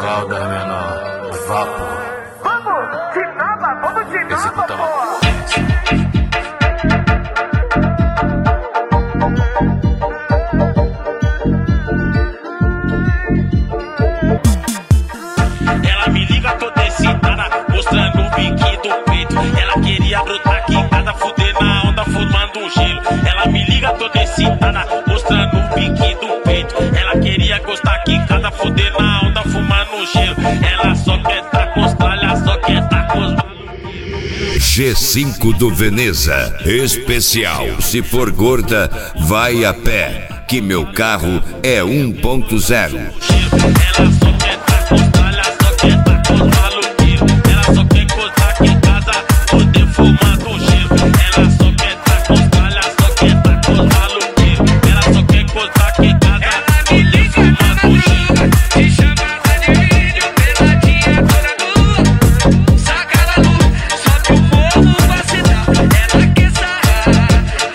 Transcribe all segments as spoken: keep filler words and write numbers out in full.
fralda, menor. Vapo. Vamos, te naba, vamos te naba, Executa uma porra. Ela me liga toda excitada, mostrando o biquinho do peito. Ela queria brotar aqui em casa, fuder na onda, formando um gelo. Ela me liga toda excitada, mostrando o biquinho do peito. Ela queria gostar aqui em casa, fuder na onda, fumando um gelo. Ela só quer tá com os tralhas, só quer tá com os... G cinco do Veneza, especial. Se for gorda, vai a pé, que meu carro é um ponto zero. Ela só quer tá com os tralhas, só quer tá com os maluqueiros. Ela só quer gostar aqui em casa, poder fumar do gelo. Ela só quer tá com os tralhas, só quer tá com os maluqueiros. Ela só quer gostar aqui em casa, poder fumar do gelo. Te chamada de vídeo, peladinha toda nua. Saca na luz, sobe o morro pra cidade. Ela quer sarrar na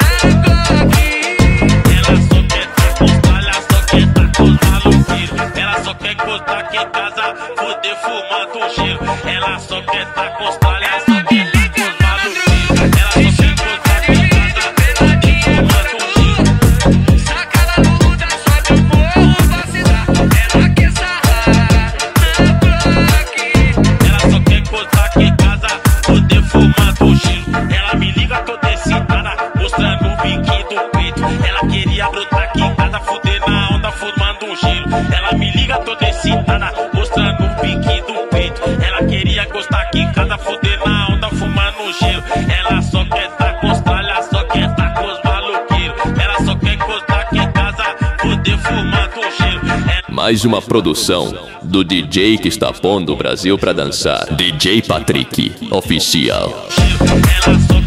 coquinha. Ela só quer tá com os tralhas, só quer tá com os maluqueiros. Ela só quer gostar aqui em casa, poder fumar do gelo. Ela só quer tá com os tralhas, só quer tá com os maluqueiros. Ela só quer gostar aqui em casa, poder fumar do gelo. Saca na luz, sobe o morro pra cidade. Ela quer sarrar na coquinha. Ela só quer gostar aqui em casa, poder fumar do gelo. Ela me liga toda excitada, mostrando o biquinho do peito. Ela queria brotar aqui em casa, fuder na onda, formando um gelo. Ela me liga toda excitada, mostrando o biquinho do peito. Ela queria gostar aqui em casa, fuder na onda, fumando um gelo. Ela só quer tá com os tralhas, só quer tá com os maluqueiros. Ela só quer gostar aqui em casa, poder fumar do gelo. Ela... Mais uma produção do D J que está pondo o Brasil pra dançar. D J Patrick, oficial. Ela só